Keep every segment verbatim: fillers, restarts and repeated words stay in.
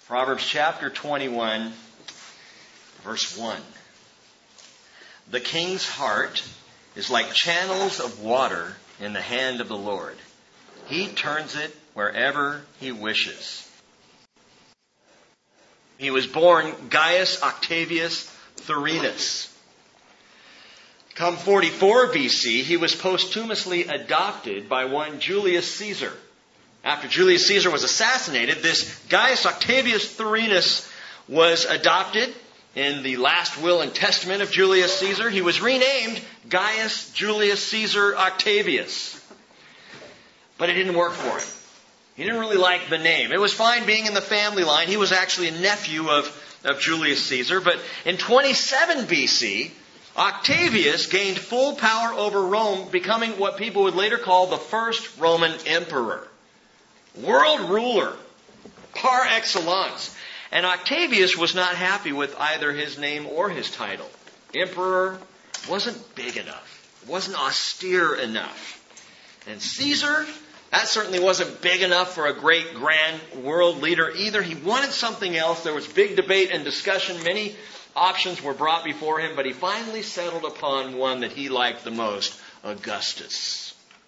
Proverbs chapter twenty-one, verse one. The king's heart is like channels of water in the hand of the Lord. He turns it wherever he wishes. He was born Gaius Octavius Thurinus. Come forty-four B C, he was posthumously adopted by one Julius Caesar. After Julius Caesar was assassinated, this Gaius Octavius Thurinus was adopted in the last will and testament of Julius Caesar. He was renamed Gaius Julius Caesar Octavius. But it didn't work for him. He didn't really like the name. It was fine being in the family line. He was actually a nephew of, of Julius Caesar. But in twenty-seven B C, Octavius gained full power over Rome, becoming what people would later call the first Roman emperor. World ruler, par excellence. And Octavius was not happy with either his name or his title. Emperor wasn't big enough. It wasn't austere enough. And Caesar, that certainly wasn't big enough for a great grand world leader either. He wanted something else. There was big debate and discussion. Many options were brought before him, but he finally settled upon one that he liked the most, Augustus.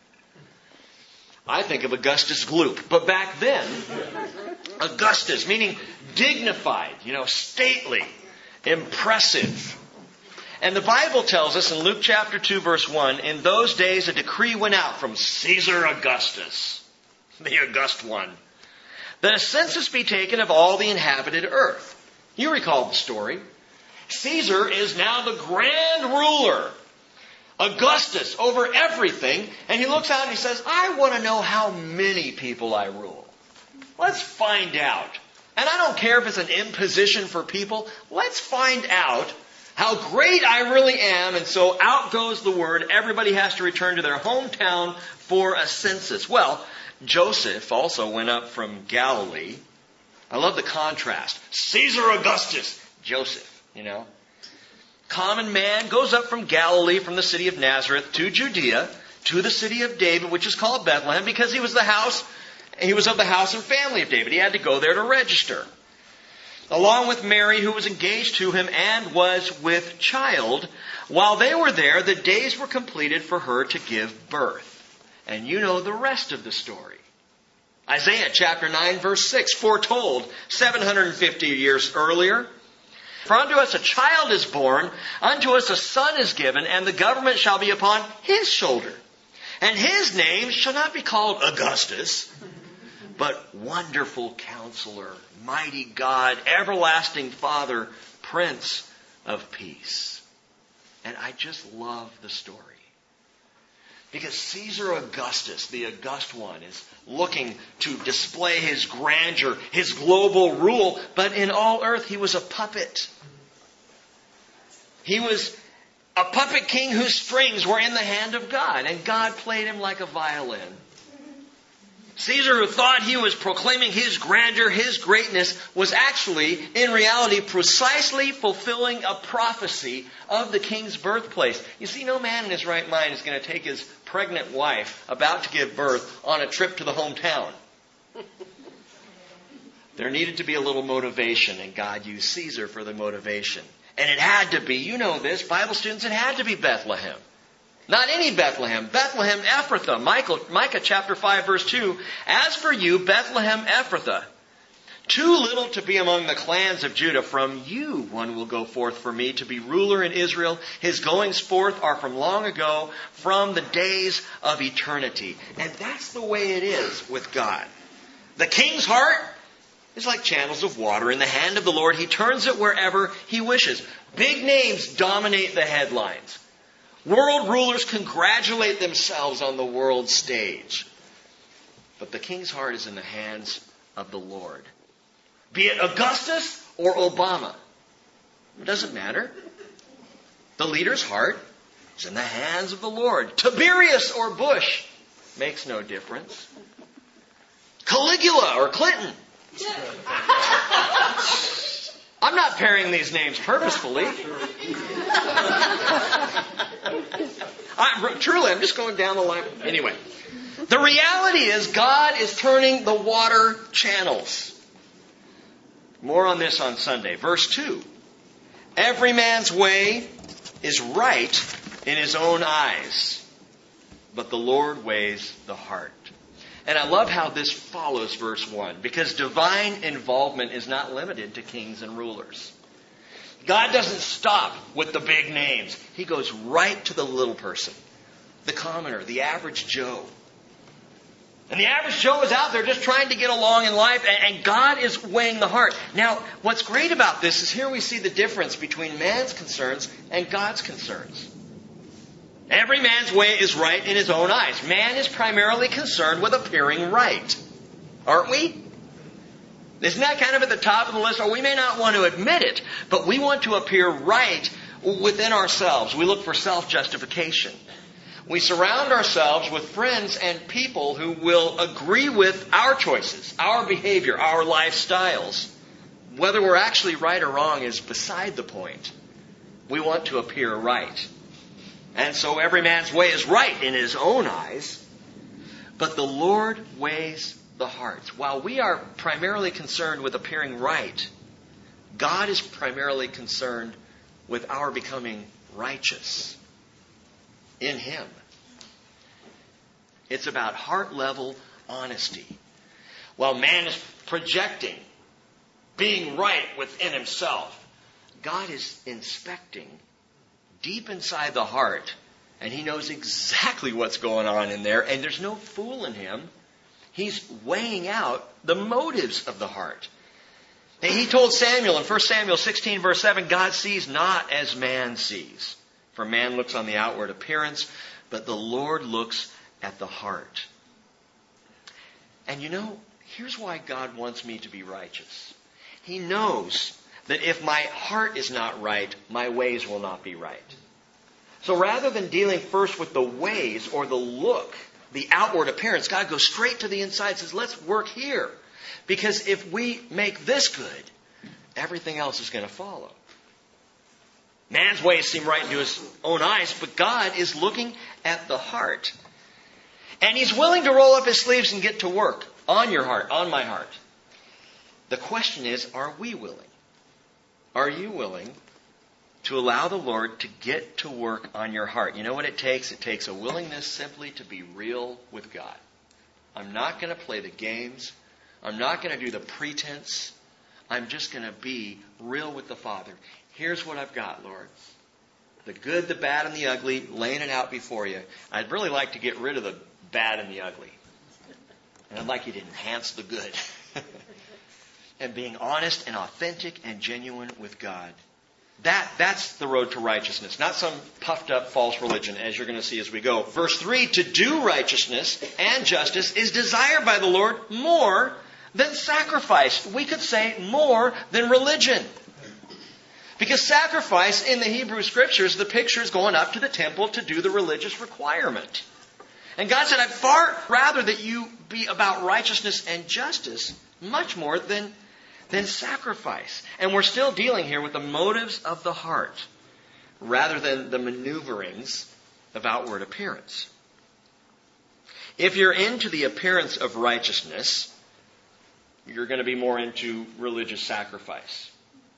I think of Augustus Gloop. But back then, Augustus, meaning dignified, you know, stately, impressive. And the Bible tells us in Luke chapter two, verse one, in those days a decree went out from Caesar Augustus, the August one, that a census be taken of all the inhabited earth. You recall the story. Caesar is now the grand ruler, Augustus, over everything. And he looks out and he says, I want to know how many people I rule. Let's find out. And I don't care if it's an imposition for people. Let's find out how great I really am. And so out goes the word. Everybody has to return to their hometown for a census. Well, Joseph also went up from Galilee. I love the contrast. Caesar Augustus, Joseph, you know. Common man goes up from Galilee, from the city of Nazareth to Judea, to the city of David, which is called Bethlehem, because he was the house, he was of the house and family of David. He had to go there to register. Along with Mary, who was engaged to him and was with child. While they were there, the days were completed for her to give birth. And you know the rest of the story. Isaiah chapter nine, verse six, foretold seven hundred fifty years earlier. For unto us a child is born, unto us a son is given, and the government shall be upon his shoulder. And his name shall not be called Augustus, but Wonderful Counselor, Mighty God, Everlasting Father, Prince of Peace. And I just love the story. Because Caesar Augustus, the August one, is looking to display his grandeur, his global rule. But in all earth, he was a puppet. He was a puppet king whose strings were in the hand of God. And God played him like a violin. Caesar, who thought he was proclaiming his grandeur, his greatness, was actually, in reality, precisely fulfilling a prophecy of the king's birthplace. You see, no man in his right mind is going to take his pregnant wife, about to give birth, on a trip to the hometown. There needed to be a little motivation, and God used Caesar for the motivation. And it had to be, you know this, Bible students, it had to be Bethlehem. Not any Bethlehem. Bethlehem Ephrathah. Michael, Micah chapter five verse two. As for you, Bethlehem Ephrathah, too little to be among the clans of Judah. From you one will go forth for me to be ruler in Israel. His goings forth are from long ago, from the days of eternity. And that's the way it is with God. The king's heart is like channels of water in the hand of the Lord. He turns it wherever he wishes. Big names dominate the headlines. World rulers congratulate themselves on the world stage. But the king's heart is in the hands of the Lord. Be it Augustus or Obama. It doesn't matter. The leader's heart is in the hands of the Lord. Tiberius or Bush makes no difference. Caligula or Clinton. I'm not pairing these names purposefully. I, truly, I'm just going down the line. Anyway, the reality is God is turning the water channels. More on this on Sunday. Verse two. Every man's way is right in his own eyes, but the Lord weighs the heart. And I love how this follows verse one, because divine involvement is not limited to kings and rulers. God doesn't stop with the big names. He goes right to the little person, the commoner, the average Joe. And the average Joe is out there just trying to get along in life, and God is weighing the heart. Now, what's great about this is here we see the difference between man's concerns and God's concerns. Every man's way is right in his own eyes. Man is primarily concerned with appearing right. Aren't we? Isn't that kind of at the top of the list? Or we may not want to admit it, but we want to appear right within ourselves. We look for self-justification. We surround ourselves with friends and people who will agree with our choices, our behavior, our lifestyles. Whether we're actually right or wrong is beside the point. We want to appear right. And so every man's way is right in his own eyes, but the Lord weighs the hearts. While we are primarily concerned with appearing right, God is primarily concerned with our becoming righteous in Him. It's about heart level honesty. While man is projecting being right within himself, God is inspecting deep inside the heart, and He knows exactly what's going on in there, and there's no fool in Him. He's weighing out the motives of the heart. And He told Samuel in First Samuel sixteen verse seven, God sees not as man sees. For man looks on the outward appearance, but the Lord looks at the heart. And you know, here's why God wants me to be righteous. He knows that if my heart is not right, my ways will not be right. So rather than dealing first with the ways or the look, the outward appearance, God goes straight to the inside and says, let's work here. Because if we make this good, everything else is going to follow. Man's ways seem right into his own eyes, but God is looking at the heart. And He's willing to roll up His sleeves and get to work on your heart, on my heart. The question is, are we willing? Are you willing to allow the Lord to get to work on your heart? You know what it takes? It takes a willingness simply to be real with God. I'm not going to play the games. I'm not going to do the pretense. I'm just going to be real with the Father. Here's what I've got, Lord. The good, the bad, and the ugly, laying it out before you. I'd really like to get rid of the bad and the ugly. And I'd like you to enhance the good. And being honest and authentic and genuine with God. That, that's the road to righteousness. Not some puffed up false religion, as you're going to see as we go. Verse three, to do righteousness and justice is desired by the Lord more than sacrifice. We could say more than religion. Because sacrifice in the Hebrew Scriptures, the picture is going up to the temple to do the religious requirement. And God said, I'd far rather that you be about righteousness and justice much more than than sacrifice. And we're still dealing here with the motives of the heart rather than the maneuverings of outward appearance. If you're into the appearance of righteousness, you're going to be more into religious sacrifice.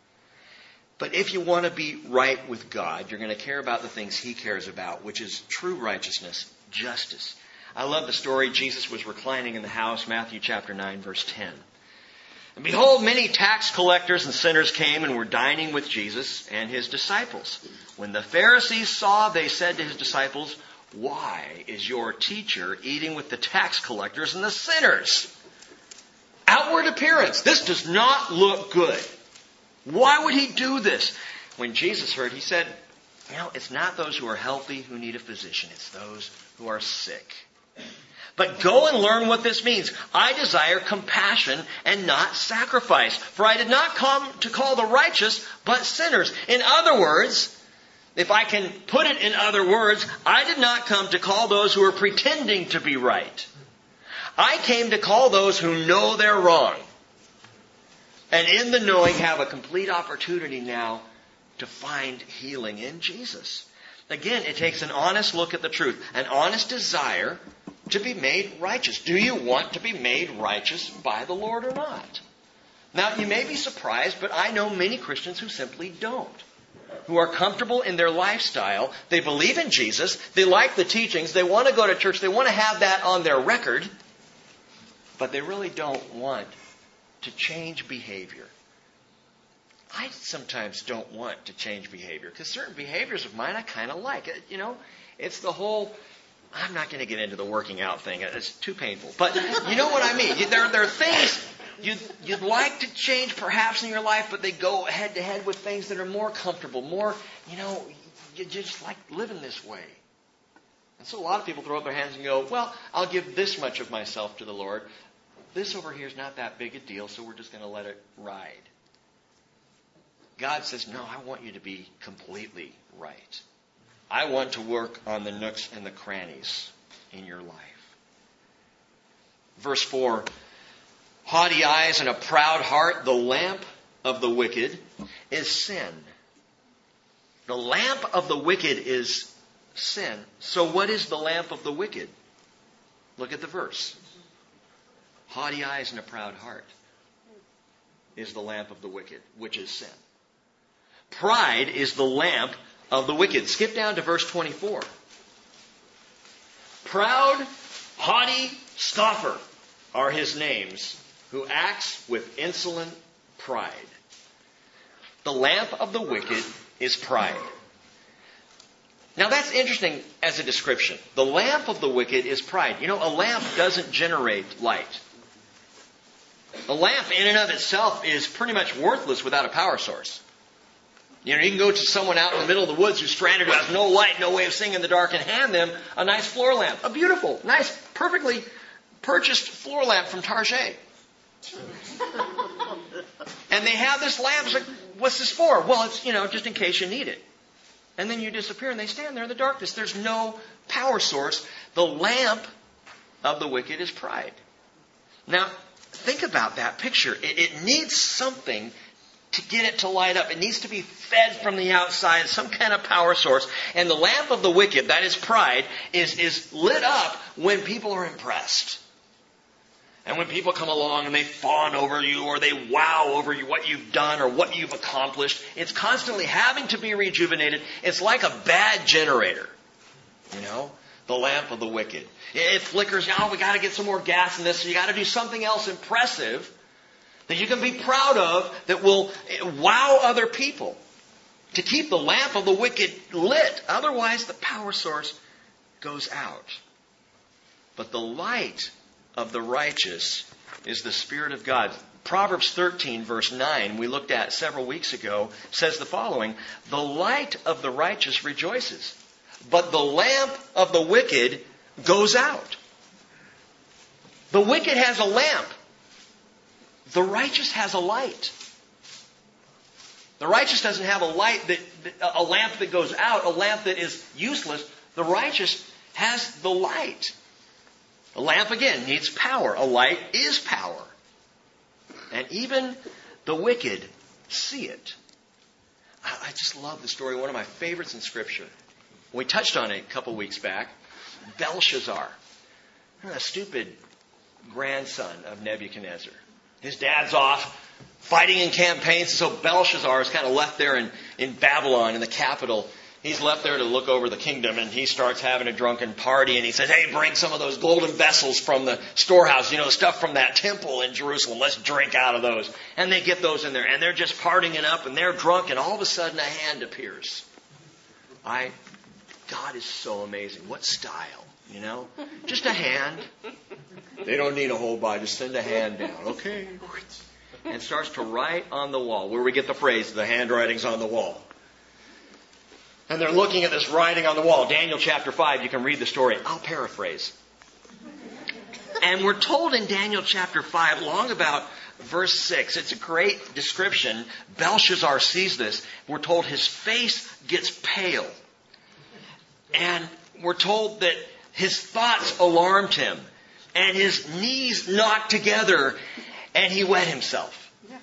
But if you want to be right with God, you're going to care about the things He cares about, which is true righteousness, justice. I love the story. Jesus was reclining in the house, Matthew chapter nine, verse ten. And behold, many tax collectors and sinners came and were dining with Jesus and His disciples. When the Pharisees saw, they said to His disciples, why is your teacher eating with the tax collectors and the sinners? Outward appearance. This does not look good. Why would He do this? When Jesus heard, He said, you know, it's not those who are healthy who need a physician. It's those who are sick. But go and learn what this means. I desire compassion and not sacrifice. For I did not come to call the righteous, but sinners. In other words, if I can put it in other words, I did not come to call those who are pretending to be right. I came to call those who know they're wrong. And in the knowing have a complete opportunity now to find healing in Jesus. Again, it takes an honest look at the truth. An honest desire to be made righteous. Do you want to be made righteous by the Lord or not? Now, you may be surprised, but I know many Christians who simply don't. Who are comfortable in their lifestyle. They believe in Jesus. They like the teachings. They want to go to church. They want to have that on their record. But they really don't want to change behavior. I sometimes don't want to change behavior because certain behaviors of mine I kind of like. You know, it's the whole, I'm not going to get into the working out thing. It's too painful. But you know what I mean. There, there are things you'd, you'd like to change perhaps in your life, but they go head to head with things that are more comfortable, more, you know, you just like living this way. And so a lot of people throw up their hands and go, well, I'll give this much of myself to the Lord. This over here is not that big a deal, so we're just going to let it ride. God says, no, I want you to be completely right. I want to work on the nooks and the crannies in your life. Verse four, haughty eyes and a proud heart, the lamp of the wicked is sin. The lamp of the wicked is sin. So what is the lamp of the wicked? Look at the verse. Haughty eyes and a proud heart is the lamp of the wicked, which is sin. Pride is the lamp of the wicked. Skip down to verse twenty-four. Proud, haughty, scoffer are his names, who acts with insolent pride. The lamp of the wicked is pride. Now that's interesting as a description. The lamp of the wicked is pride. You know, a lamp doesn't generate light. A lamp in and of itself is pretty much worthless without a power source. You know, you can go to someone out in the middle of the woods who's stranded, who has no light, no way of seeing in the dark, and hand them a nice floor lamp. A beautiful, nice, perfectly purchased floor lamp from Target. And they have this lamp. It's like, what's this for? Well, it's, you know, just in case you need it. And then you disappear and they stand there in the darkness. There's no power source. The lamp of the wicked is pride. Now, think about that picture. It, it needs something to get it to light up. It needs to be fed from the outside, some kind of power source. And the lamp of the wicked, that is pride, is, is lit up when people are impressed. And when people come along and they fawn over you or they wow over you, what you've done or what you've accomplished, it's constantly having to be rejuvenated. It's like a bad generator. You know, the lamp of the wicked. It flickers. Oh, we got to get some more gas in this. So you got to do something else impressive that you can be proud of, that will wow other people, to keep the lamp of the wicked lit. Otherwise, the power source goes out. But the light of the righteous is the Spirit of God. Proverbs thirteen, verse nine, we looked at several weeks ago, says the following: the light of the righteous rejoices, but the lamp of the wicked goes out. The wicked has a lamp. The righteous has a light. The righteous doesn't have a light that, a lamp that goes out, a lamp that is useless. The righteous has the light. A lamp, again, needs power. A light is power. And even the wicked see it. I just love the story. One of my favorites in Scripture. We touched on it a couple weeks back. Belshazzar, a stupid grandson of Nebuchadnezzar. His dad's off fighting in campaigns, so Belshazzar is kind of left there in, in Babylon, in the capital. He's left there to look over the kingdom, and he starts having a drunken party, and he says, hey, bring some of those golden vessels from the storehouse, you know, the stuff from that temple in Jerusalem. Let's drink out of those. And they get those in there, and they're just partying it up, and they're drunk, and all of a sudden a hand appears. I, God is so amazing. What style, you know? Just a hand. They don't need a whole body. Just send a hand down. Okay. And starts to write on the wall, where we get the phrase, the handwriting's on the wall. And they're looking at this writing on the wall. Daniel chapter five, you can read the story. I'll paraphrase. And we're told in Daniel chapter five, long about verse six, it's a great description. Belshazzar sees this. We're told his face gets pale. And we're told that his thoughts alarmed him. And his knees knocked together. And he wet himself.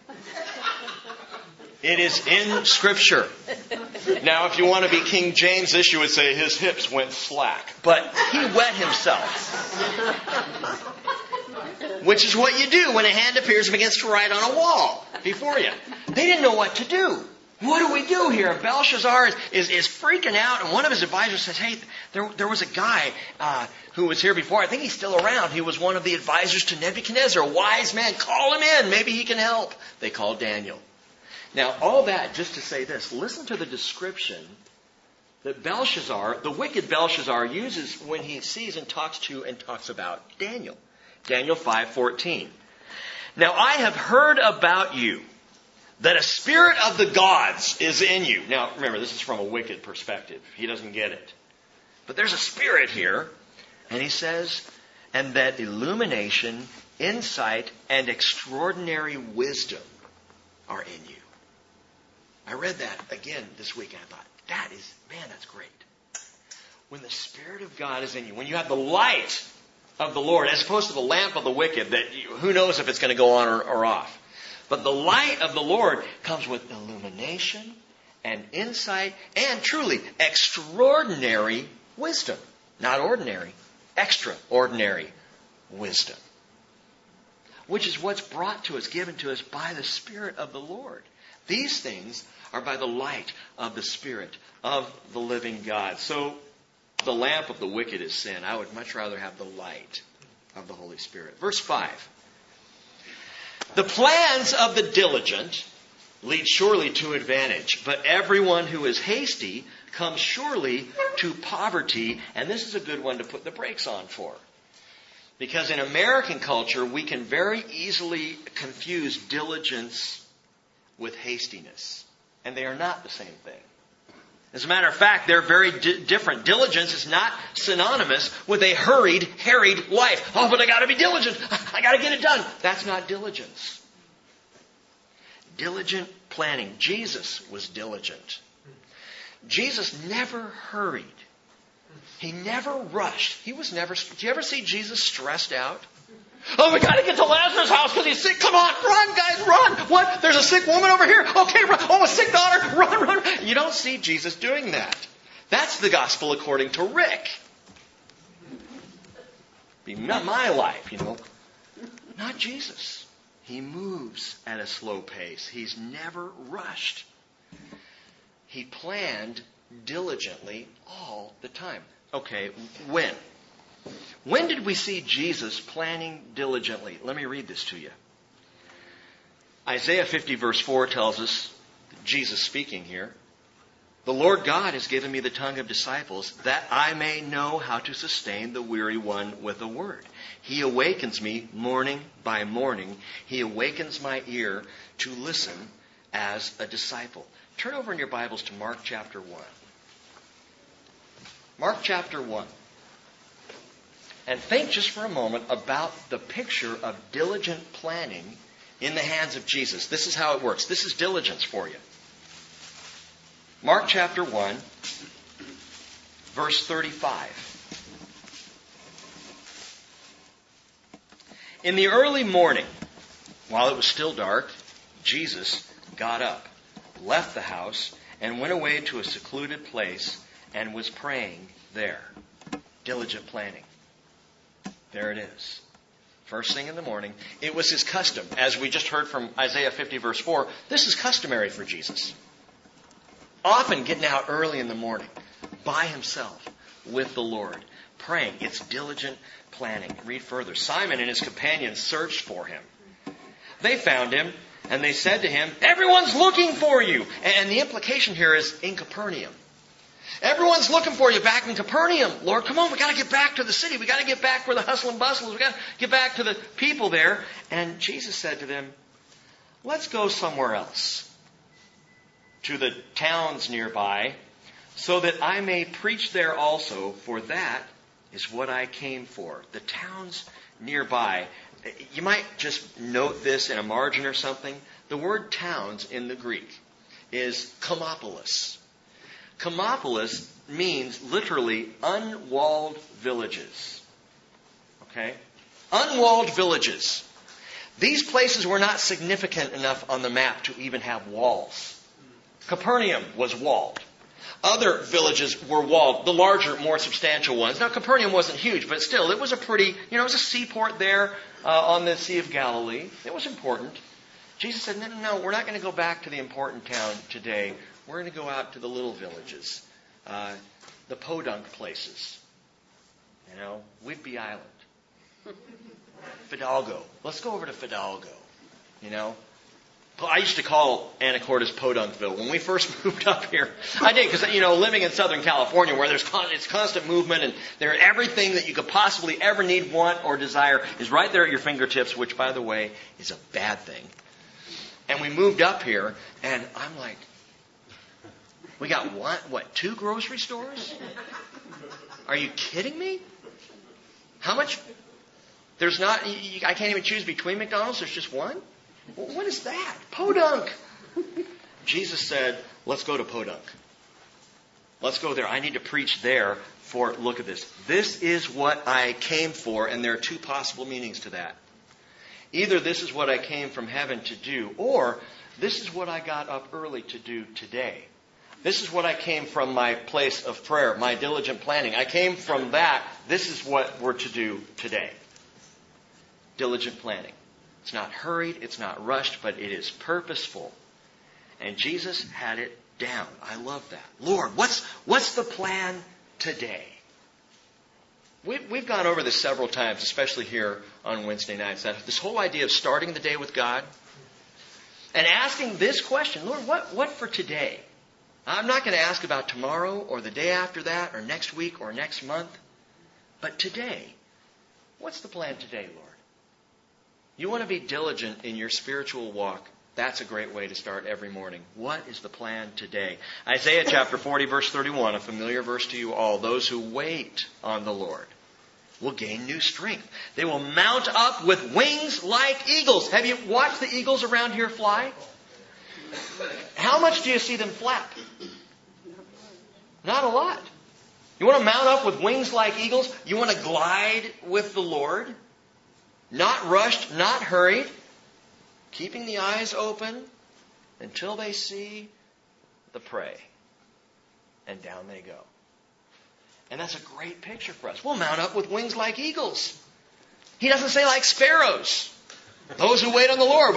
It is in Scripture. Now, if you want to be King James-ish, you would say his hips went slack. But he wet himself. which is what you do when a hand appears against to write on a wall before you. They didn't know what to do. What do we do here? Belshazzar is, is, is freaking out, and one of his advisors says, hey, there, there was a guy uh, who was here before. I think he's still around. He was one of the advisors to Nebuchadnezzar, a wise man. Call him in. Maybe he can help. They called Daniel. Now, all that just to say this. Listen to the description that Belshazzar, the wicked Belshazzar, uses when he sees and talks to and talks about Daniel. Daniel five fourteen. Now, I have heard about you, that a spirit of the gods is in you. Now, remember, this is from a wicked perspective. He doesn't get it. But there's a spirit here. And he says, and that illumination, insight, and extraordinary wisdom are in you. I read that again this week, and I thought, that is, man, that's great. When the Spirit of God is in you, when you have the light of the Lord, as opposed to the lamp of the wicked, that you, who knows if it's going to go on or, or off. But the light of the Lord comes with illumination and insight and truly extraordinary wisdom. Not ordinary, extraordinary wisdom. Which is what's brought to us, given to us by the Spirit of the Lord. These things are by the light of the Spirit of the living God. So the lamp of the wicked is sin. I would much rather have the light of the Holy Spirit. Verse five. The plans of the diligent lead surely to advantage, but everyone who is hasty comes surely to poverty. And this is a good one to put the brakes on for. Because in American culture, we can very easily confuse diligence with hastiness. And they are not the same thing. As a matter of fact, they're very di- different. Diligence is not synonymous with a hurried, harried life. Oh, but I got to be diligent. I got to get it done. That's not diligence. Diligent planning. Jesus was diligent. Jesus never hurried. He never rushed. He was never... Did you ever see Jesus stressed out? Oh, we got to get to Lazarus' house because he's sick. Come on, run, guys, run. What? There's a sick woman over here. Okay, run. Oh, a sick daughter. Run, run. You don't see Jesus doing that. That's the gospel according to Rick. Be not my life, you know. Not Jesus. He moves at a slow pace. He's never rushed. He planned diligently all the time. Okay, when? When did we see Jesus planning diligently? Let me read this to you. Isaiah fifty verse four tells us, Jesus speaking here, the Lord God has given me the tongue of disciples that I may know how to sustain the weary one with a word. He awakens me morning by morning. He awakens my ear to listen as a disciple. Turn over in your Bibles to Mark chapter one. Mark chapter one. And think just for a moment about the picture of diligent planning in the hands of Jesus. This is how it works. This is diligence for you. Mark chapter one, verse thirty-five. In the early morning, while it was still dark, Jesus got up, left the house, and went away to a secluded place and was praying there. Diligent planning. There it is. First thing in the morning. It was his custom. As we just heard from Isaiah fifty verse four, this is customary for Jesus. Often getting out early in the morning by himself with the Lord, praying. It's diligent planning. Read further. Simon and his companions searched for him. They found him and they said to him, everyone's looking for you. And the implication here is in Capernaum. Everyone's looking for you back in Capernaum. Lord, come on, we got to get back to the city. We got to get back where the hustle and bustle is. We got to get back to the people there. And Jesus said to them, let's go somewhere else, to the towns nearby, so that I may preach there also, for that is what I came for. The towns nearby. You might just note this in a margin or something. The word towns in the Greek is komopolis. Komopolis means literally unwalled villages. Okay? Unwalled villages. These places were not significant enough on the map to even have walls. Capernaum was walled. Other villages were walled, the larger, more substantial ones. Now, Capernaum wasn't huge, but still, it was a pretty, you know, it was a seaport there uh, on the Sea of Galilee. It was important. Jesus said, no, no, no, we're not going to go back to the important town today. We're going to go out to the little villages, uh, the podunk places. You know, Whidbey Island, Fidalgo. Let's go over to Fidalgo, you know. I used to call Anacortes Podunkville. When we first moved up here, I did, because, you know, living in Southern California where there's con- it's constant movement and there everything that you could possibly ever need, want, or desire is right there at your fingertips, which, by the way, is a bad thing. And we moved up here, and I'm like, we got one, what, two grocery stores? Are you kidding me? How much? There's not, you, I can't even choose between McDonald's, there's just one? What is that? Podunk. Jesus said, let's go to Podunk. Let's go there. I need to preach there for, look at this. This is what I came for, and there are two possible meanings to that. Either this is what I came from heaven to do, or this is what I got up early to do today. This is what I came from my place of prayer, my diligent planning. I came from that. This is what we're to do today. Diligent planning. It's not hurried, it's not rushed, but it is purposeful. And Jesus had it down. I love that. Lord, what's what's the plan today? We've, we've gone over this several times, especially here on Wednesday nights. That this whole idea of starting the day with God and asking this question, Lord, what, what for today? I'm not going to ask about tomorrow or the day after that or next week or next month. But today, what's the plan today, Lord? You want to be diligent in your spiritual walk. That's a great way to start every morning. What is the plan today? Isaiah chapter forty, verse thirty-one, a familiar verse to you all. Those who wait on the Lord will gain new strength. They will mount up with wings like eagles. Have you watched the eagles around here fly? How much do you see them flap? Not a lot. You want to mount up with wings like eagles? You want to glide with the Lord? Not rushed, not hurried, keeping the eyes open until they see the prey. And down they go. And that's a great picture for us. We'll mount up with wings like eagles. He doesn't say like sparrows. Those who wait on the Lord.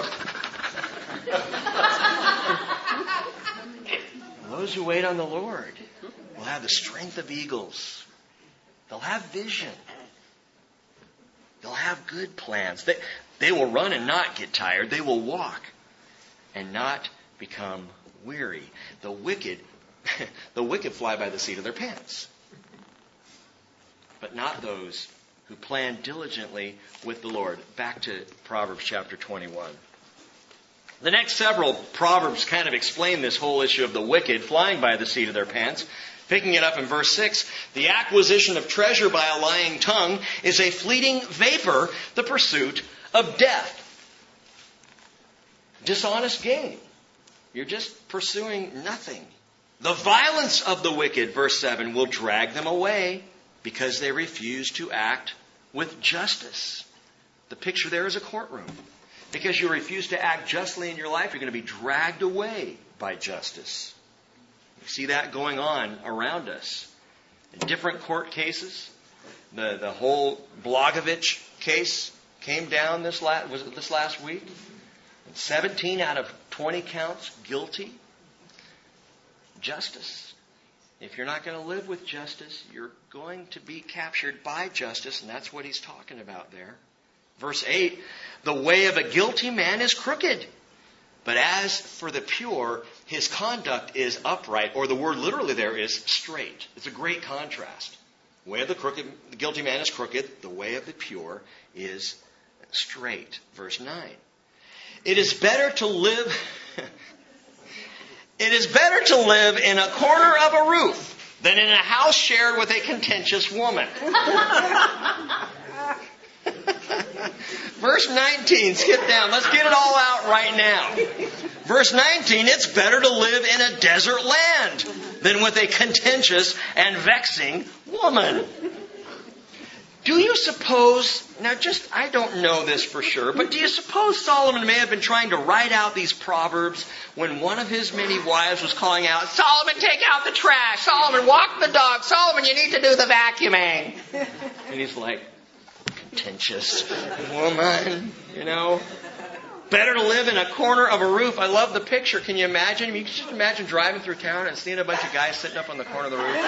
Those who wait on the Lord will have the strength of eagles. They'll have vision. They'll have good plans. They, they will run and not get tired. They will walk and not become weary. The wicked, the wicked fly by the seat of their pants. But not those who plan diligently with the Lord. Back to Proverbs chapter twenty-one. The next several Proverbs kind of explain this whole issue of the wicked flying by the seat of their pants. Picking it up in verse six, the acquisition of treasure by a lying tongue is a fleeting vapor, the pursuit of death. Dishonest gain. You're just pursuing nothing. The violence of the wicked, verse seven, will drag them away because they refuse to act with justice. The picture there is a courtroom. Because you refuse to act justly in your life, you're going to be dragged away by justice. You see that going on around us. In different court cases, the, the whole Blagojevich case came down this last, was it this last week? And seventeen out of twenty counts guilty. Justice. If you're not going to live with justice, you're going to be captured by justice, and that's what he's talking about there. Verse eight, the way of a guilty man is crooked. But as for the pure, his conduct is upright, or the word literally there is straight. It's a great contrast. The way of the crooked, the guilty man is crooked. The way of the pure is straight. Verse nine. It is better to live. It is better to live in a corner of a roof than in a house shared with a contentious woman. Verse nineteen, skip down. Let's get it all out right now. Verse nineteen, it's better to live in a desert land than with a contentious and vexing woman. Do you suppose, now just, I don't know this for sure, but do you suppose Solomon may have been trying to write out these proverbs when one of his many wives was calling out, Solomon, take out the trash! Solomon, walk the dog! Solomon, you need to do the vacuuming! And he's like, contentious woman, you know. Better to live in a corner of a roof. I love the picture. Can you imagine? You can just imagine driving through town and seeing a bunch of guys sitting up on the corner of the roof.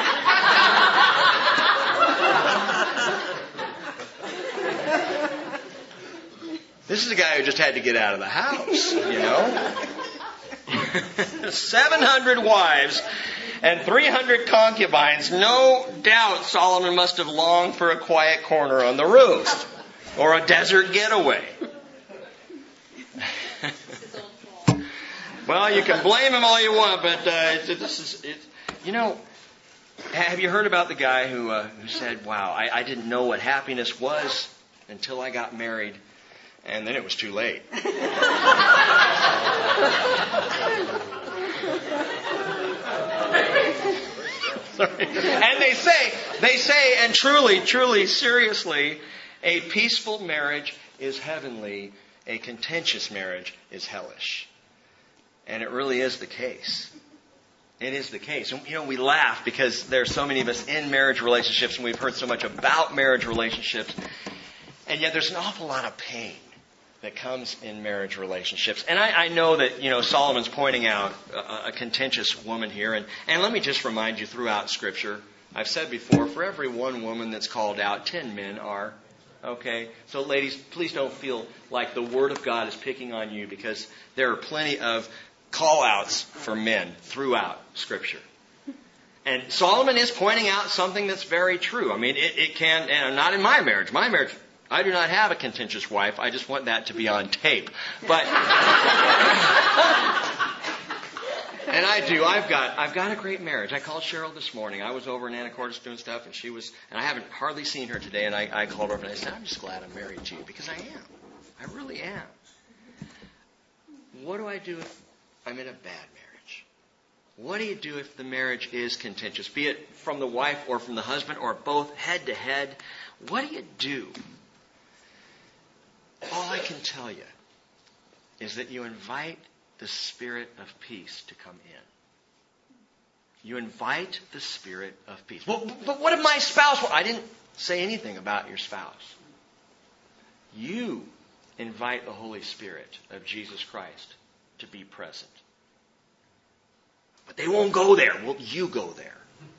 This is a guy who just had to get out of the house, you know. seven hundred wives and three hundred concubines. No doubt Solomon must have longed for a quiet corner on the roof or a desert getaway. Well, you can blame him all you want, but uh, this is, it, you know, have you heard about the guy who uh, who said, wow, I, I didn't know what happiness was until I got married, and then it was too late. Sorry. And they say, they say, and truly, truly, seriously, a peaceful marriage is heavenly, a contentious marriage is hellish. And it really is the case. It is the case. And, you know, we laugh because there are so many of us in marriage relationships and we've heard so much about marriage relationships. And yet there's an awful lot of pain that comes in marriage relationships. And I, I know that, you know, Solomon's pointing out a, a contentious woman here. And, and let me just remind you throughout Scripture, I've said before, for every one woman that's called out, ten men are. Okay? So ladies, please don't feel like the Word of God is picking on you because there are plenty of call-outs for men throughout Scripture. And Solomon is pointing out something that's very true. I mean, it, it can, and not in my marriage. My marriage, I do not have a contentious wife. I just want that to be on tape. But, and I do. I've got, I've got a great marriage. I called Cheryl this morning. I was over in Anacortes doing stuff, and she was, and I haven't hardly seen her today. And I, I called her up and I said, I'm just glad I'm married to you because I am. I really am. What do I do if I'm in a bad marriage? What do you do if the marriage is contentious? Be it from the wife or from the husband or both head to head. What do you do? All I can tell you is that you invite the Spirit of peace to come in. You invite the Spirit of peace. Well, but what if my spouse... Well, I didn't say anything about your spouse. You invite the Holy Spirit of Jesus Christ to be present. But they won't go there. Well, you go there.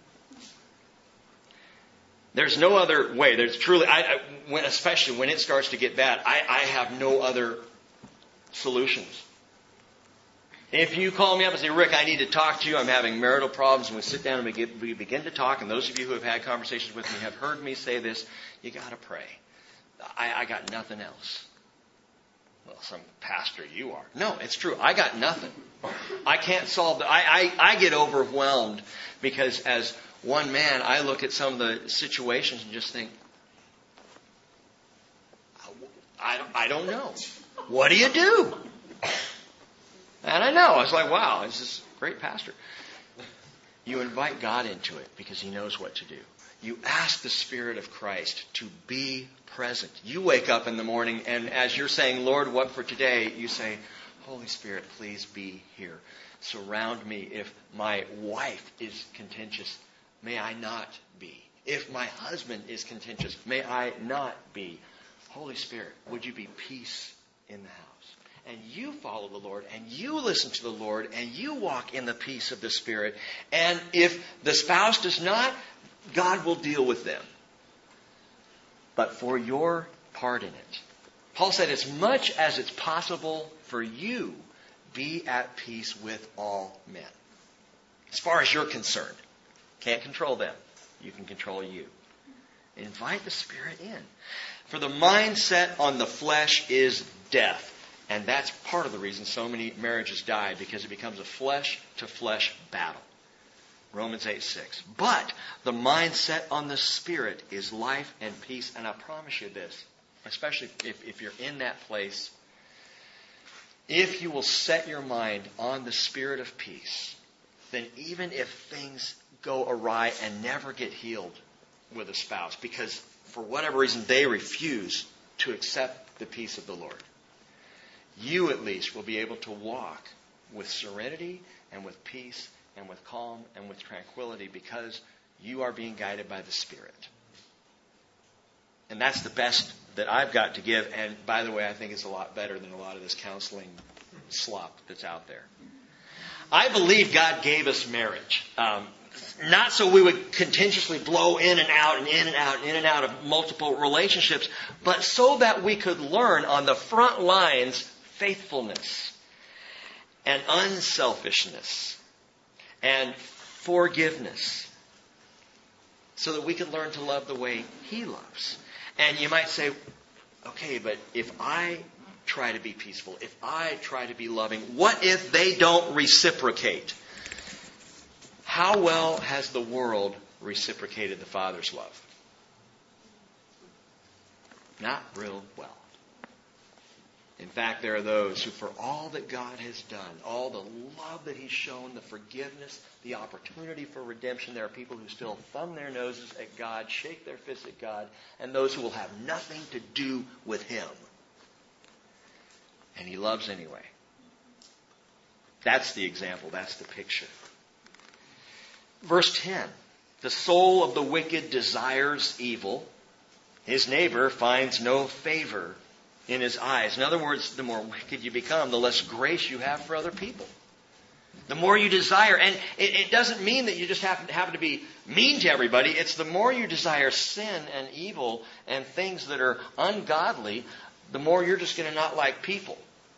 There's no other way. There's truly, I, I, when, especially when it starts to get bad, I, I have no other solutions. If you call me up and say, Rick, I need to talk to you, I'm having marital problems, and we sit down and we, get, we begin to talk, and those of you who have had conversations with me have heard me say this, you got to pray. I, I got nothing else. Well, some pastor you are. No, it's true. I got nothing. I can't solve the... I, I, I get overwhelmed because as one man, I look at some of the situations and just think, I don't, I don't know. What do you do? And I know. I was like, wow, this is a great pastor. You invite God into it because He knows what to do. You ask the Spirit of Christ to be present. You wake up in the morning and as you're saying, Lord, what for today? You say, Holy Spirit, please be here. Surround me. If my wife is contentious, may I not be. If my husband is contentious, may I not be. Holy Spirit, would you be peace in the house? And you follow the Lord, and you listen to the Lord, and you walk in the peace of the Spirit. And if the spouse does not, God will deal with them. But for your part in it, Paul said, as much as it's possible for you, be at peace with all men. As far as you're concerned. Can't control them. You can control you. Invite the Spirit in. For the mindset on the flesh is death. And that's part of the reason so many marriages die, because it becomes a flesh-to-flesh battle. Romans eight six. But the mindset on the Spirit is life and peace. And I promise you this, especially if, if you're in that place, if you will set your mind on the Spirit of peace, then even if things go awry and never get healed with a spouse, because for whatever reason, they refuse to accept the peace of the Lord, you at least will be able to walk with serenity and with peace and with calm and with tranquility because you are being guided by the Spirit. And that's the best that I've got to give. And by the way, I think it's a lot better than a lot of this counseling slop that's out there. I believe God gave us marriage. Um, not so we would continuously blow in and out and in and out and in and out of multiple relationships, but so that we could learn on the front lines faithfulness and unselfishness and forgiveness, so that we could learn to love the way He loves. And you might say, okay, but if I try to be peaceful, if I try to be loving, what if they don't reciprocate? How well has the world reciprocated the Father's love? Not real well. In fact, there are those who, for all that God has done, all the love that He's shown, the forgiveness, the opportunity for redemption, there are people who still thumb their noses at God, shake their fists at God, and those who will have nothing to do with Him. And He loves anyway. That's the example. That's the picture. Verse ten. The soul of the wicked desires evil. His neighbor finds no favor in his eyes. In other words, the more wicked you become, the less grace you have for other people. The more you desire, and it, it doesn't mean that you just happen, happen to be mean to everybody. It's the more you desire sin and evil and things that are ungodly, the more you're just going to not like people.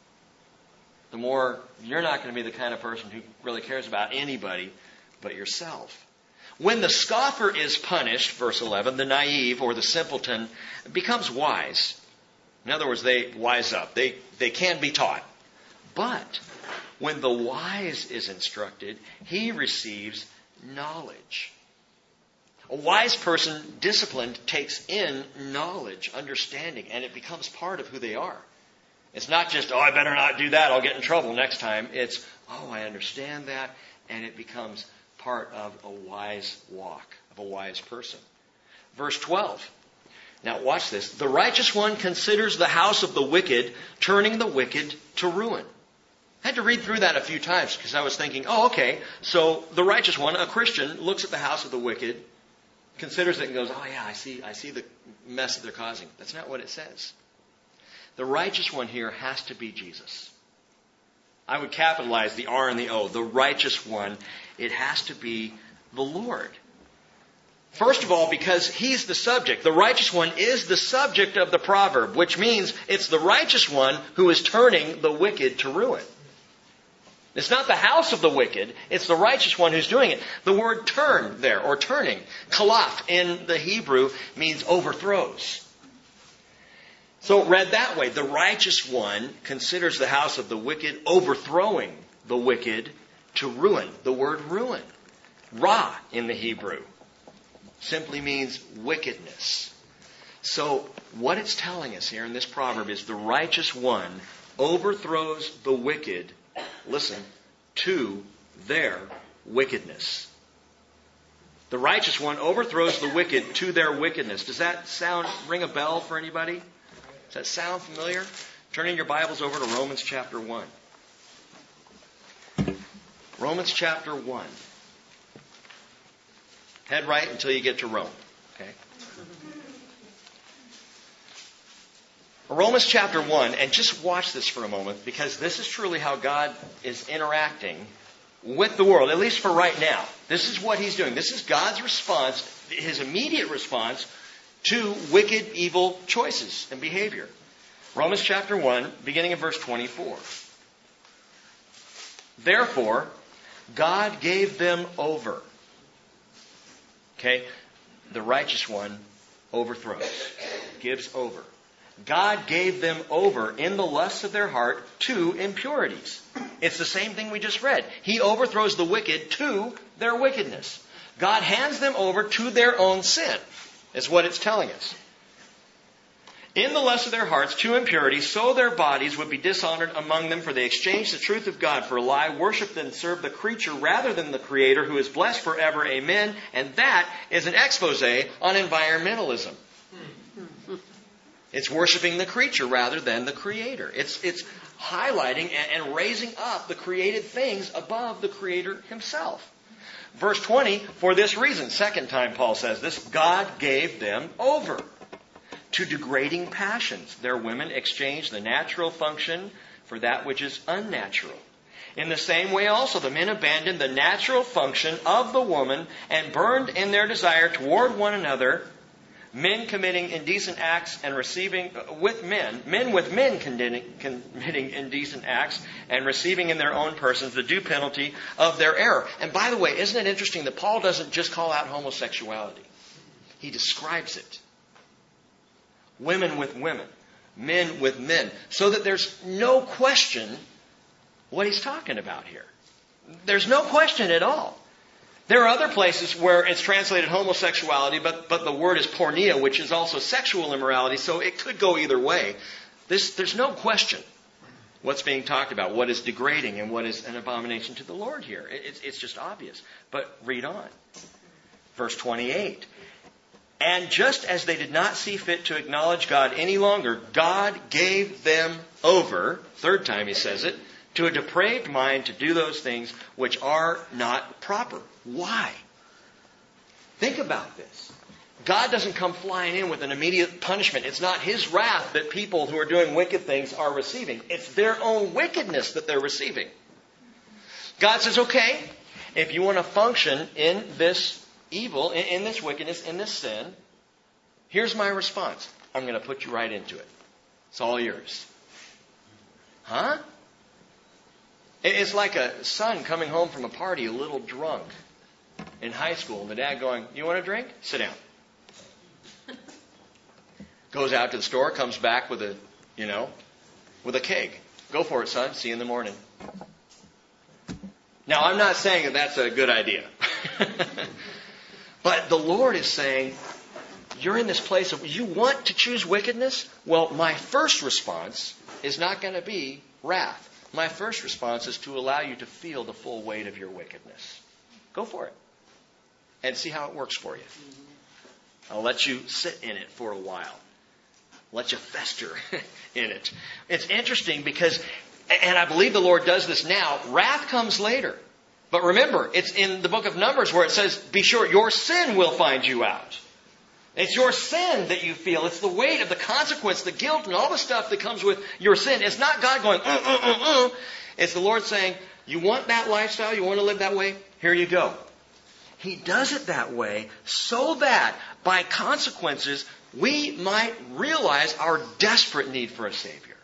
The more you're not going to be the kind of person who really cares about anybody but yourself. When the scoffer is punished, verse eleven, the naive or the simpleton becomes wise. In other words, they wise up. They, they can be taught. But when the wise is instructed, he receives knowledge. A wise person, disciplined, takes in knowledge, understanding, and it becomes part of who they are. It's not just, oh, I better not do that, I'll get in trouble next time. It's, oh, I understand that, and it becomes part of a wise walk, of a wise person. Verse twelve. Now watch this. The righteous one considers the house of the wicked, turning the wicked to ruin. I had to read through that a few times because I was thinking, oh, okay, so the righteous one, a Christian, looks at the house of the wicked, considers it and goes, oh yeah, I see, I see the mess that they're causing. That's not what it says. The righteous one here has to be Jesus. I would capitalize the R and the O. The righteous one, it has to be the Lord. First of all, because He's the subject. The righteous one is the subject of the proverb, which means it's the righteous one who is turning the wicked to ruin. It's not the house of the wicked, it's the righteous one who's doing it. The word turn there, or turning, kalaf in the Hebrew, means overthrows. So read that way, the righteous one considers the house of the wicked, overthrowing the wicked to ruin. The word ruin, ra in the Hebrew, simply means wickedness. So what it's telling us here in this proverb is the righteous one overthrows the wicked, listen, to their wickedness. The righteous one overthrows the wicked to their wickedness. Does that sound, ring a bell for anybody? Does that sound familiar? Turn in your Bibles over to Romans chapter one. Romans chapter one. Head right until you get to Rome. Okay? Romans chapter one, and just watch this for a moment, because this is truly how God is interacting with the world, at least for right now. This is what He's doing. This is God's response, His immediate response to wicked, evil choices and behavior. Romans chapter one, beginning in verse twenty-four. Therefore, God gave them over. Okay? The righteous one overthrows, gives over. God gave them over in the lusts of their heart to impurities. It's the same thing we just read. He overthrows the wicked to their wickedness. God hands them over to their own sin, is what it's telling us. In the lust of their hearts to impurity, so their bodies would be dishonored among them, for they exchanged the truth of God for a lie, worshipped and served the creature rather than the Creator, who is blessed forever. Amen. And that is an expose on environmentalism. It's worshiping the creature rather than the Creator. It's, it's highlighting and, and raising up the created things above the Creator Himself. Verse twenty, for this reason, second time Paul says this, God gave them over to degrading passions. Their women exchanged the natural function for that which is unnatural. In the same way also, the men abandoned the natural function of the woman and burned in their desire toward one another, men committing indecent acts and receiving with men, men with men committing indecent acts and receiving in their own persons the due penalty of their error. And by the way, isn't it interesting that Paul doesn't just call out homosexuality? He describes it. Women with women, men with men, so that there's no question what he's talking about here. There's no question at all. There are other places where it's translated homosexuality, but, but the word is porneia, which is also sexual immorality, so it could go either way. This, there's no question what's being talked about, what is degrading and what is an abomination to the Lord here. It, it's, it's just obvious. But read on. Verse twenty-eight. And just as they did not see fit to acknowledge God any longer, God gave them over, third time he says it, to a depraved mind to do those things which are not proper. Why? Think about this. God doesn't come flying in with an immediate punishment. It's not His wrath that people who are doing wicked things are receiving. It's their own wickedness that they're receiving. God says, okay, if you want to function in this evil, in, in this wickedness, in this sin, here's my response. I'm going to put you right into it. It's all yours. Huh? It's like a son coming home from a party a little drunk in high school, and the dad going, you want a drink? Sit down. Goes out to the store, comes back with a, you know, with a keg. Go for it, son. See you in the morning. Now, I'm not saying that that's a good idea. But the Lord is saying, you're in this place of, you want to choose wickedness? Well, my first response is not going to be wrath. My first response is to allow you to feel the full weight of your wickedness. Go for it. And see how it works for you. I'll let you sit in it for a while. Let you fester in it. It's interesting because, and I believe the Lord does this now, wrath comes later. But remember, it's in the book of Numbers where it says, be sure your sin will find you out. It's your sin that you feel. It's the weight of the consequence, the guilt, and all the stuff that comes with your sin. It's not God going, uh, uh, uh, uh. It's the Lord saying, you want that lifestyle? You want to live that way? Here you go. He does it that way so that by consequences, we might realize our desperate need for a Savior.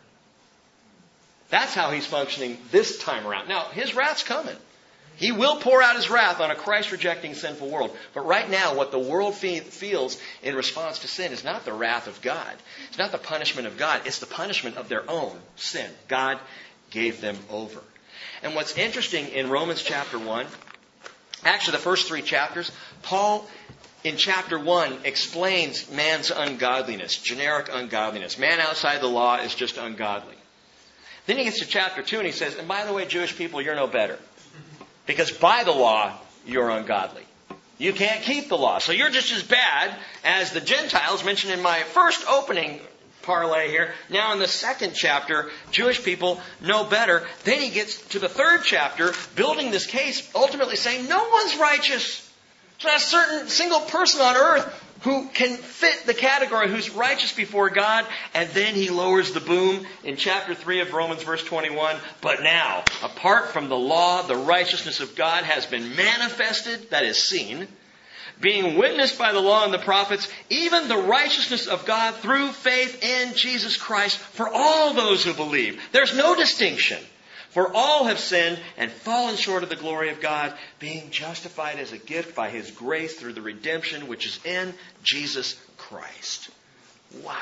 That's how He's functioning this time around. Now, His wrath's coming. He will pour out His wrath on a Christ-rejecting sinful world. But right now, what the world fe- feels in response to sin is not the wrath of God. It's not the punishment of God. It's the punishment of their own sin. God gave them over. And what's interesting in Romans chapter one, actually the first three chapters, Paul in chapter one explains man's ungodliness, generic ungodliness. Man outside the law is just ungodly. Then he gets to chapter two and he says, and by the way, Jewish people, you're no better. Because by the law, you're ungodly. You can't keep the law. So you're just as bad as the Gentiles mentioned in my first opening parlay here. Now in the second chapter, Jewish people know better. Then he gets to the third chapter, building this case, ultimately saying no one's righteous. There's not a certain single person on earth who can fit the category, who's righteous before God. And then he lowers the boom in chapter three of Romans verse twenty-one. But now, apart from the law, the righteousness of God has been manifested, that is seen, being witnessed by the law and the prophets, even the righteousness of God through faith in Jesus Christ for all those who believe. There's no distinction. For all have sinned and fallen short of the glory of God, being justified as a gift by His grace through the redemption which is in Jesus Christ. Wow.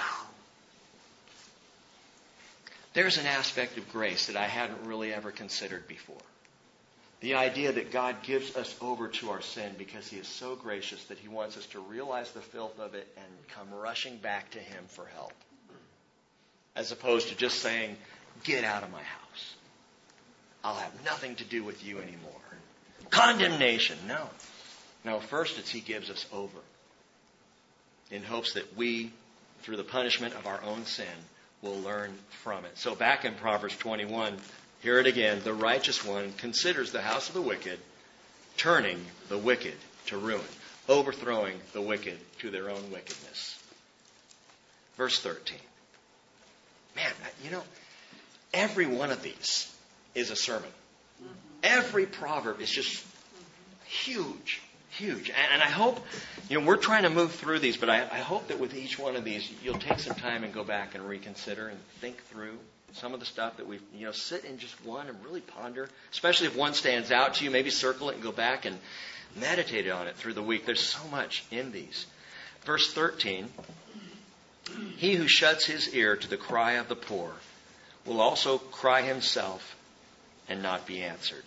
There's an aspect of grace that I hadn't really ever considered before. The idea that God gives us over to our sin because He is so gracious that He wants us to realize the filth of it and come rushing back to Him for help. As opposed to just saying, get out of my house. I'll have nothing to do with you anymore. Condemnation. No. No, first it's He gives us over in hopes that we through the punishment of our own sin, will learn from it. So back in Proverbs twenty-one, hear it again. The righteous one considers the house of the wicked, turning the wicked to ruin, overthrowing the wicked to their own wickedness. Verse thirteen. Man, you know, every one of these is a sermon. Every proverb is just huge, huge. And I hope, you know, we're trying to move through these, but I, I hope that with each one of these, you'll take some time and go back and reconsider and think through some of the stuff that we've, you know, sit in just one and really ponder, especially if one stands out to you. Maybe circle it and go back and meditate on it through the week. There's so much in these. Verse thirteen, he who shuts his ear to the cry of the poor will also cry himself and not be answered.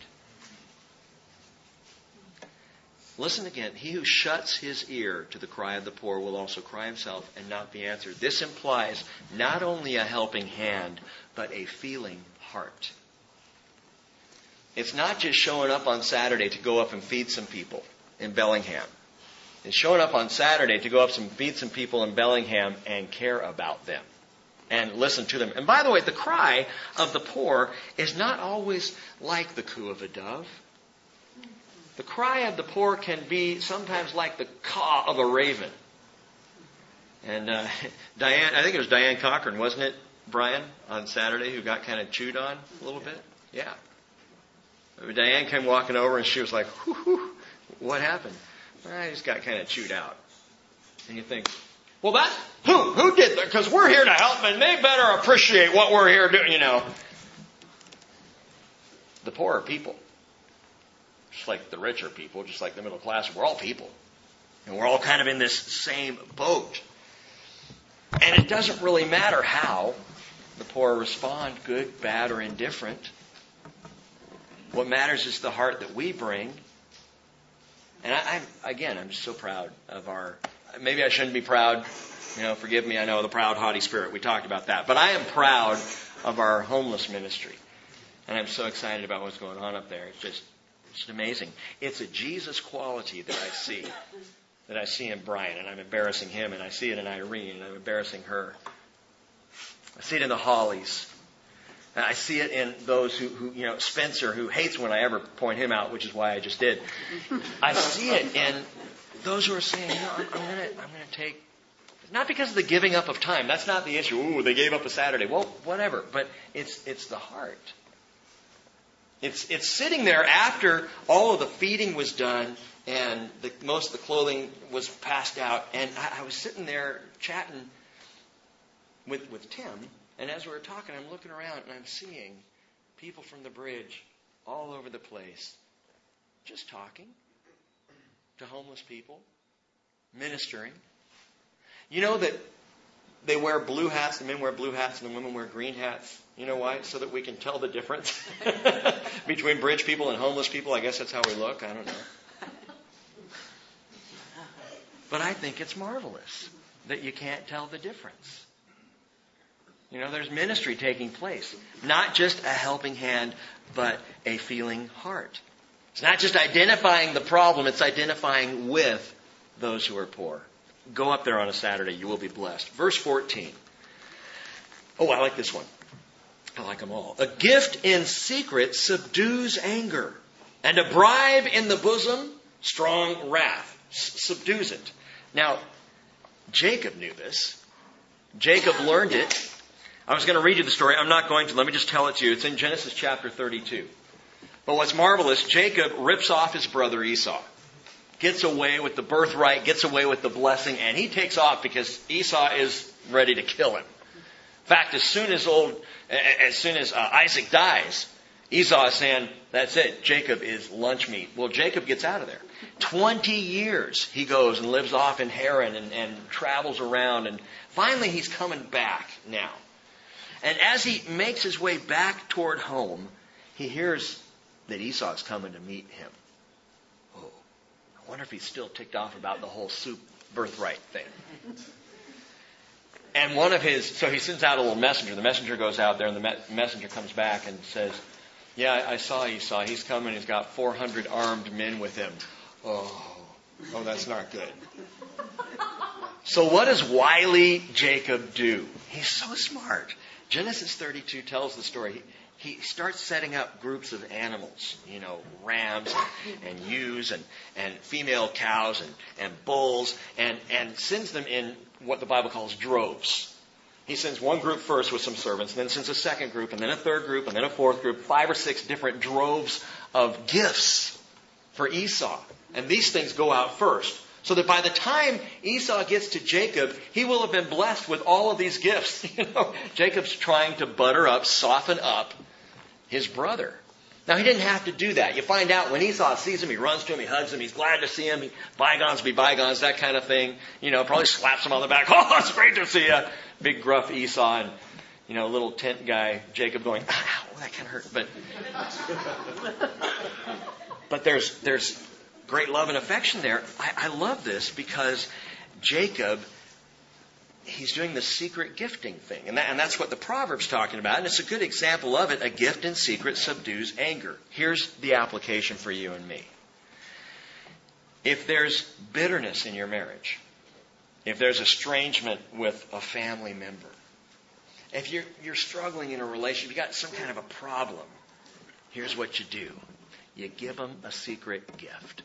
Listen again. He who shuts his ear to the cry of the poor will also cry himself and not be answered. This implies not only a helping hand, but a feeling heart. It's not just showing up on Saturday to go up and feed some people in Bellingham. It's showing up on Saturday to go up and feed some people in Bellingham and care about them and listen to them. And by the way, the cry of the poor is not always like the coo of a dove. The cry of the poor can be sometimes like the caw of a raven. And uh, Diane, I think it was Diane Cochran, wasn't it, Brian, on Saturday, who got kind of chewed on a little bit? Yeah. Diane came walking over and she was like, whoo, whoo, what happened? Well, I just got kind of chewed out. And you think, well, that's, who? Who did that? Because we're here to help and they better appreciate what we're here doing, you know. The poor are people. Just like the rich are people, just like the middle class. We're all people. And we're all kind of in this same boat. And it doesn't really matter how the poor respond, good, bad, or indifferent. What matters is the heart that we bring. And I, I'm, again, I'm just so proud of our, maybe I shouldn't be proud, you know, forgive me, I know the proud, haughty spirit, we talked about that. But I am proud of our homeless ministry. And I'm so excited about what's going on up there. It's just, it's just amazing. It's a Jesus quality that I see, that I see in Brian, and I'm embarrassing him, and I see it in Irene, and I'm embarrassing her. I see it in the Hollies. I see it in those who, who, you know, Spencer, who hates when I ever point him out, which is why I just did. I see it in those who are saying, you know, I'm, I'm going to I'm going to take, not because of the giving up of time. That's not the issue. Ooh, they gave up a Saturday. Well, whatever. But it's it's the heart. It's it's sitting there after all of the feeding was done and the, most of the clothing was passed out. And I, I was sitting there chatting with with Tim. And as we were talking, I'm looking around and I'm seeing people from the bridge all over the place just talking to homeless people, ministering. You know that they wear blue hats, the men wear blue hats and the women wear green hats. You know why? So that we can tell the difference between bridge people and homeless people. I guess that's how we look. I don't know. But I think it's marvelous that you can't tell the difference. You know, there's ministry taking place. Not just a helping hand, but a feeling heart. It's not just identifying the problem, it's identifying with those who are poor. Go up there on a Saturday, you will be blessed. Verse fourteen. Oh, I like this one. I like them all. A gift in secret subdues anger, and a bribe in the bosom, strong wrath. S- subdues it. Now, Jacob knew this. Jacob learned it. I was going to read you the story. I'm not going to. Let me just tell it to you. It's in Genesis chapter thirty-two. But what's marvelous, Jacob rips off his brother Esau. Gets away with the birthright, gets away with the blessing, and he takes off because Esau is ready to kill him. In fact, as soon as old, as soon as uh, Isaac dies, Esau is saying, that's it, Jacob is lunch meat. Well, Jacob gets out of there. Twenty years he goes and lives off in Haran and, and travels around, and finally he's coming back now. And as he makes his way back toward home, he hears that Esau is coming to meet him. Oh, I wonder if he's still ticked off about the whole soup birthright thing. And one of his, so he sends out a little messenger. The messenger goes out there, and the me- messenger comes back and says, yeah, I, I saw Esau. He's coming. He's got four hundred armed men with him. Oh, oh, that's not good. So what does wily Jacob do? He's so smart. Genesis thirty-two tells the story. He starts setting up groups of animals, you know, rams and ewes and, and female cows and, and bulls, and, and sends them in what the Bible calls droves. He sends one group first with some servants, and then sends a second group, and then a third group, and then a fourth group, five or six different droves of gifts for Esau. And these things go out first. So that by the time Esau gets to Jacob, he will have been blessed with all of these gifts. You know, Jacob's trying to butter up, soften up his brother. Now, he didn't have to do that. You find out when Esau sees him, he runs to him, he hugs him, he's glad to see him. He, bygones be bygones, that kind of thing. You know, probably slaps him on the back. Oh, it's great to see you. Big gruff Esau and, you know, little tent guy Jacob going, ow, that kind of hurt. But, but there's, there's great love and affection there. I, I love this because Jacob, he's doing the secret gifting thing. And, that, and that's what the Proverbs talking about. And it's a good example of it. A gift in secret subdues anger. Here's the application for you and me. If there's bitterness in your marriage, if there's estrangement with a family member, if you're, you're struggling in a relationship, you got some kind of a problem, here's what you do. You give them a secret gift.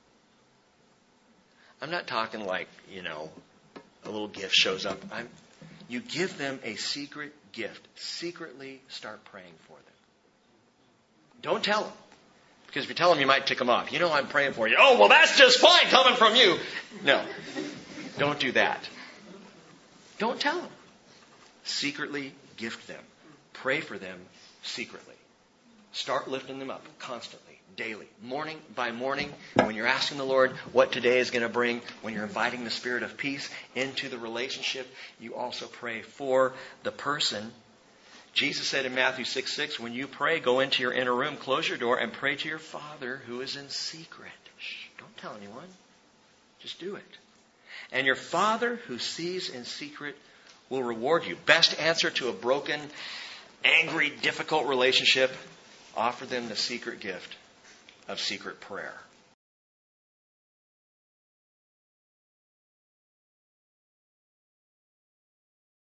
I'm not talking like, you know, a little gift shows up. I'm, you give them a secret gift. Secretly start praying for them. Don't tell them. Because if you tell them, you might tick them off. You know I'm praying for you. Oh, well, that's just fine coming from you. No. Don't do that. Don't tell them. Secretly gift them. Pray for them secretly. Start lifting them up constantly, daily, morning by morning. When you're asking the Lord what today is going to bring, when you're inviting the Spirit of peace into the relationship, you also pray for the person. Jesus said in Matthew six six, when you pray, go into your inner room, close your door, and pray to your Father who is in secret. Shh, don't tell anyone. Just do it. And your Father who sees in secret will reward you. Best answer to a broken, angry, difficult relationship, offer them the secret gift of secret prayer.